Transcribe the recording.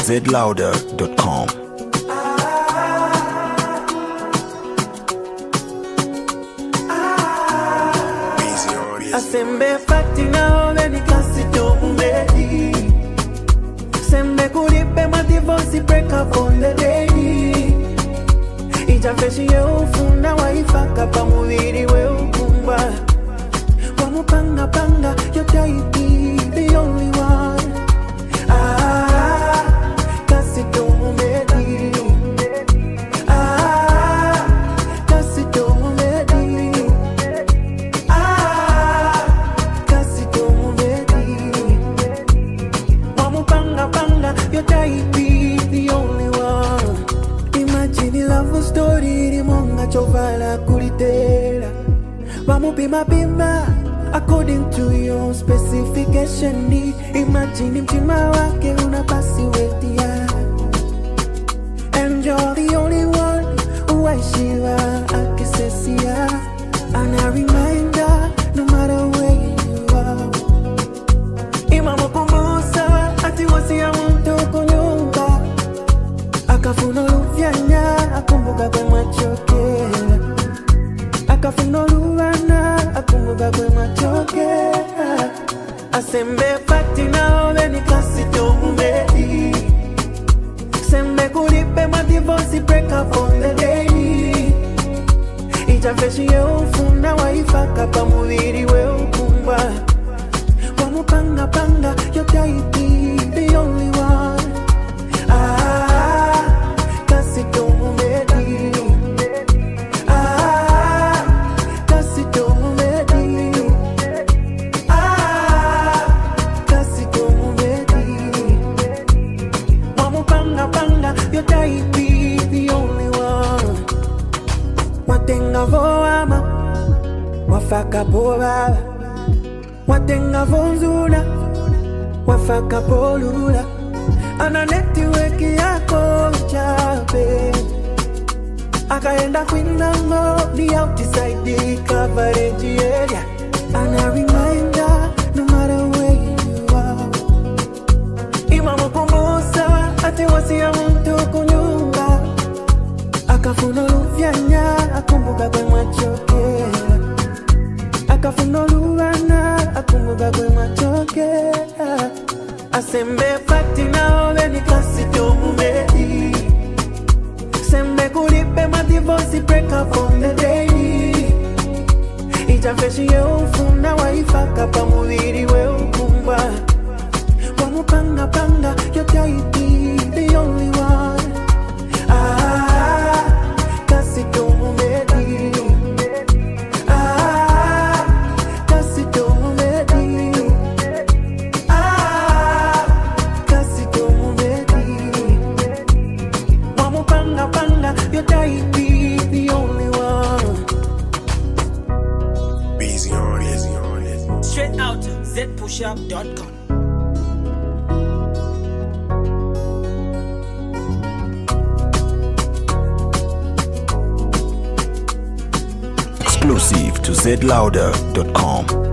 zlouder.com. Asembe fati na oveni kasi tombedi. Sembe kulipe ma divorce break up on the day. Ija feshi ye ufuna waifaka pa muviri we ukumba. Wamupanga panga your baby the only one. Kasi tombedi. Kasi tombedi. Kasi tombedi. Wamupanga panga your baby the only one. Imagine love story rimonga chovala kulitera. Wamupima pima according to your specification. Imagine mtima wake unapasi wetia. And you're the only one who I shiva akisesia. And a reminder no matter where you are. Imamo kumbusa ati wasi ya mtu kunyumba. Akafuno luvyanya akumbuka kwe machokera. Akafuno luwana akumbuka kwe machokera. Asembe fati na oveni kasi tombedi. Sembe kulipe ma divorce break up on the day. Ija feshi ye ufuna waifaka pa muviri we ukumba. Wamupanga panga your baby the only one. Kasi tombedi. Kasi tombedi. Kasi tombedi. Wamupanga panga your baby the only one. Watenga voama wafaka povava. Watenga vonzula wafaka polula. Ana network yako chape. Akaenda kwinango the outside coverage area. And a reminder no matter where you are. Imamo kumbusa ati wasi ya mtu kunyumba. Akafuno luvyanya akumbuka kwe machokera. Akafuno luwana akumbuka kwe machokera. Asembe fati na oveni kasi tombedi. Sembe kulipe ma divorce break up on the day. Ija feshi ye ufuna waifaka pa muviri we ukumba. Wamupanga panga your baby the only one. Kasi tombedi. Kasi tombedi. Kasi tombedi. Wamupanga panga your baby the only one. Busy on it. Straight out to zpushup.com. Exclusive to zlouder.com.